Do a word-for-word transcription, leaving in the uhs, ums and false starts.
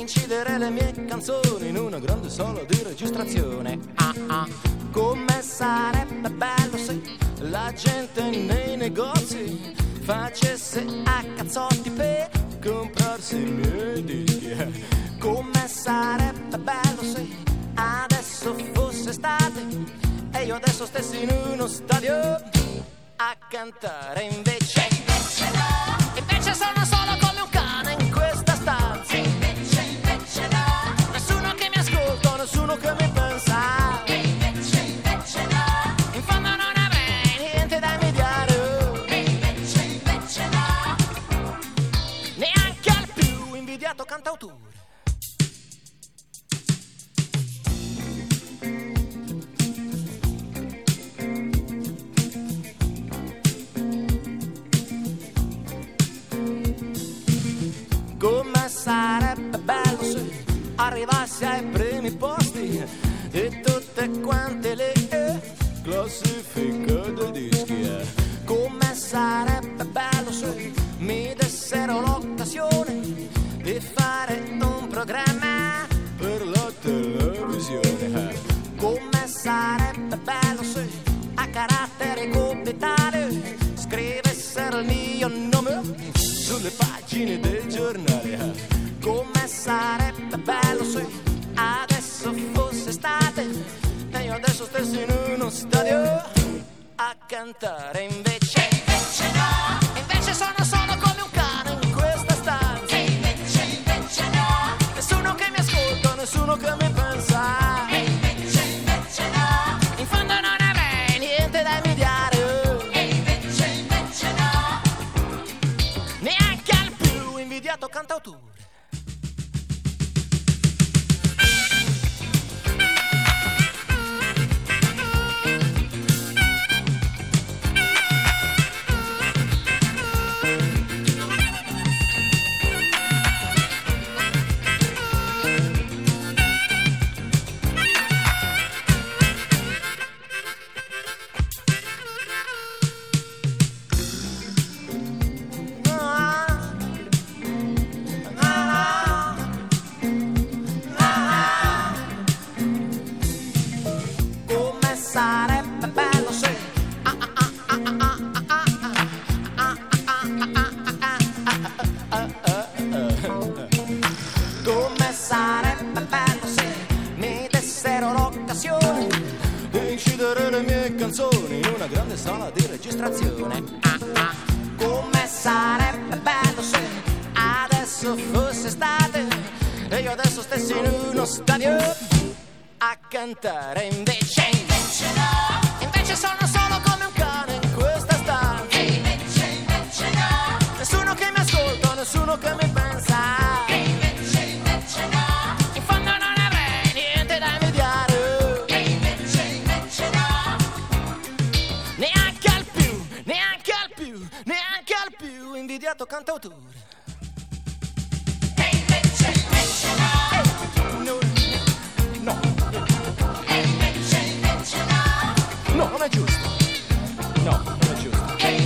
incidere le mie canzoni in una grande sala di registrazione. Ah ah, come sarebbe bello se la gente nei negozi facesse a cazzotti per comprarsi i miei dischi. Come sarebbe bello se adesso fosse estate e io adesso stessi in uno stadio a cantare. Invece, invece no, invece sono solo come un cane in questa stanza. Invece, invece no, nessuno che mi ascolta, nessuno che mi pensa. Invece, invece no, in fondo non avrei niente da invidiare. Invece, invece no, neanche al più invidiato cantautore. Come sarebbe bello se arrivassi ai primi posti di tutte quante le classifiche dei dischi. Come sarebbe bello se mi dessero l'occasione di fare un programma per la televisione. Come sarebbe bello se a carattere capitale scrivessero il mio nome sulle pagine del giornale. Come sarebbe bello se adesso fosse estate e io adesso stessi in uno stadio a cantare. Invece, invece no, invece sono solo come un cane in questa stanza. Invece, invece no, nessuno che mi ascolta, nessuno che mi pensa. Invece, invece no, in fondo non avrei niente da invidiare. Invece, invece no, neanche al più invidiato cantautore. Sarebbe bello se come sarebbe bello se mi dessero l'occasione di incidere le mie canzoni in una grande sala di registrazione. Come sarebbe bello se adesso fosse estate e io adesso stessi in uno stadio a cantare. Invece, invece no, invece sono solo come un cane in questa stanza. Invece, invece no, nessuno che mi ascolta, nessuno che mi pensa. Invece, invece no, in fondo non avrei niente da invidiare. Invece, invece no, neanche al più, neanche al più, neanche al più invidiato cantautore. Invece, invece no, no, no. No, non è giusto. No, non è giusto.